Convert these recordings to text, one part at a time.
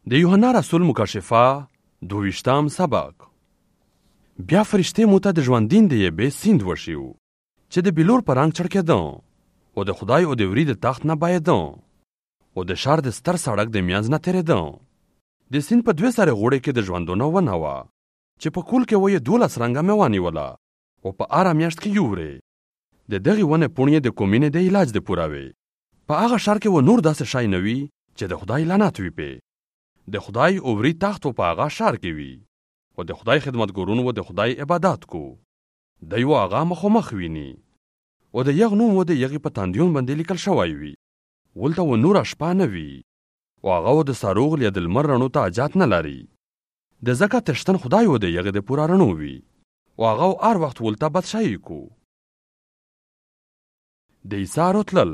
د یوحنا رسول مکاشفه 22 سبق. بیا فرشتې مو ته د ژوندین د یبې سیند وشیو چې د بلور په رنګ چړکېده او د خدای او د وري د تخت نه بایده او د ښار د ستر سړک د میانځ نه تېرېده. د سیند په 2 سرې غوړې کې د ژوندونه ونه وه چې په کول کې وه 12 رنګه میوه نیوله او په اره میاشت کې یورې. د دغې ونې پوڼې د کومینې د علاج د پوره وې. په هغه ښار کې و نور داسې شی نه وي چې د خدای لعنت وي پې. د خدای اووري تخت په هغه ښار کې وي او د خدای خدمتګارونو و د خدای عبادت کو. دی و هغه مخامخ ویني او د یغ نوم و د یغې په تاندیون باندې لیکل شوی وي. ولته و نوره شپه نه وي او هغه و د ساروغ یا د لمر رڼو ته حاجت نه لري. د ځکه تشتن خدای و د یغې د پوره رڼو وي او هغه هر وخت ولته بادشاهي کو. د عیسی راتلل.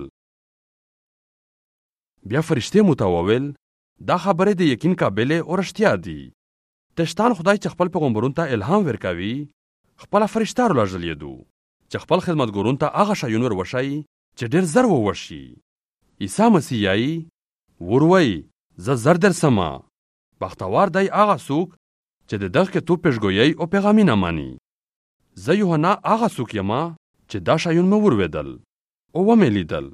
بیا فرشتې مو ته وویل دا خبرې د یقین قابلې او رښتیا دي. تشتان خدای چې خپل پیغمبرونو ته الهام ورکوي خپله فرشته رالیږدو چې خپل خدمتګارونو ته هغه شیونه ور وښایي چې ډېر زر ووشي. عیسی مسیح یایي وروی زه زر درسمه. بختور دی هغه څوک چې د دغه کتاب پیشګویي او پیغامونه ماني. زه یوحنا هغه څوک یمه چې دا شیون مې ورویدل او ومې لیدل.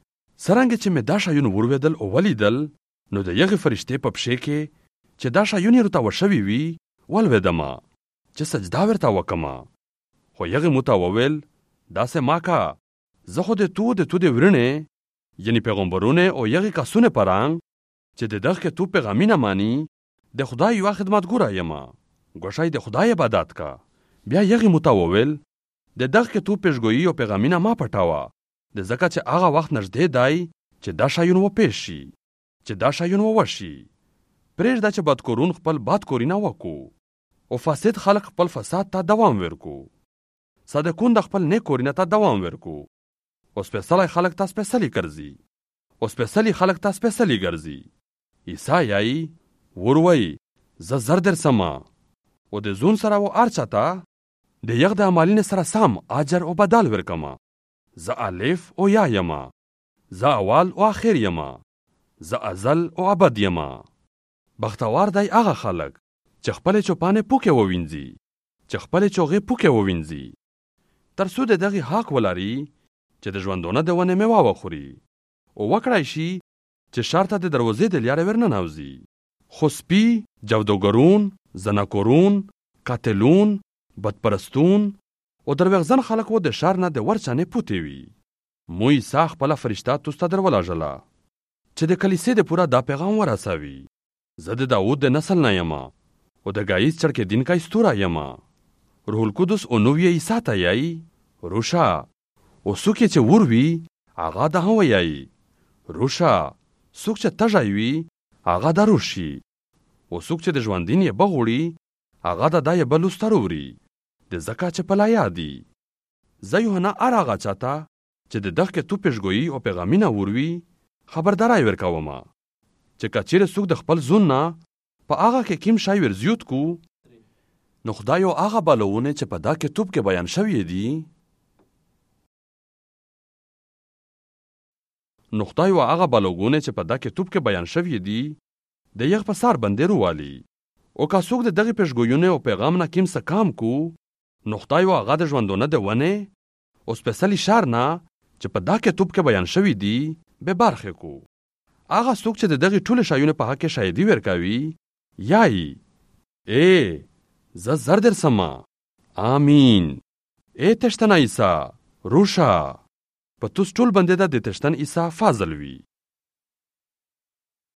څرنګه چې مې دا شیون ورویدل او ولیدل نو د یغې فرشتې په پښې کې چې دا شیونې ورته وشوي وي ولوېدمه چې سجده ورته وکمه. خو یغې مو ته وویل داسې مه که. زه خو د تو د ورڼې یعنې پیغمبرونه او یغې کسونه په رنګ چې د دغه کتاب پیغامونه ماني د خدای یوه خدمتګوره یمه. ګوښی د خدای عبادت که. بیا یغې مو ته وویل د دغه کتاب پیشګویي او پیغامونه مه پټوه د ځکه چې هغه وخت نږدې دی چې دا شیون وپېښ شي چې دا شیون ووشي. پرېږده چې بدکورون خپل بدکوري نه وکړو او فاسد خلک خپل فساد ته دوام ورکو. صادقون د خپل نیک کورینه ته دوام ورکو او سپېڅلی خلک ته سپېڅلي ګرځي او سپېڅلي خلک ته سپېڅلي ګرځي. عیسی یایي وروی زه زر درسمه او د زون سره و هر چا ته د یغ د عملینې سره سم اجر او بدل ورکمه. زه الف او یا یمه. زه اول او آخر یمه. زه ازل او ابد یمه. بختور دی هغه خلک چې خپلې چوپانې پوکې ووینځي چې خپلې چوغې پوکې ووینځي تر څو د دغې حق ولري چې د ژوندونه د ونې میوه وخوري او وکړی شي چې ښار ته د دروازې د لارې ورننوځي. خو سپي، جودوګرون، زناکورون، قاتلون، بدپرستون او دروغجن خلک و د ښار نه د ورچنې پوتې وي. مو عیسی خپله فرشته توس ته درولږله چې د کلیسې د پوره دا پیغام ورسوي. زه د داود د نسل نه یمه او د ګایز چړکېدونکی ستوری یمه. روح القدس او نو یې عیسی ته یایي روشه او څوک یې چې ور وي هغه ده هم ویایي روشه. څوک چې تږی وي هغه ده روشي او څوک چې د ژوندین یې بغوړي هغه ده دا یې به لوسته روړي د ځکه چې پلایا دي. زه یوحنا هر هغه چا ته چې د دغه کتاب پیشګویي او پیغامونه وروي خبرداری ورکومه چې که چیرې څوک د خپل ځون نه په هغه کې کوم شی ور زیات کو نو خدای یو هغه بلونه چې په دا کتاب کې بیان شوی دي د یغ په سر باندې روالي او که څوک د دغې پیشګویونه او پیغام نه کوم څه کم کو نو خدای یو هغه د ژوندونه د ونې او سپېڅلي ښار نه چې په دا کتاب کې بیان شوی دي بې برخې کو. هغه څوک چې د دغې ټولې شیونو په حق کې شاهدي ورکوي یایي زه زر درسمه. آمین. تشتنه عیسی روشه په توس ټول باندې د تشتن عیسی فضل وي.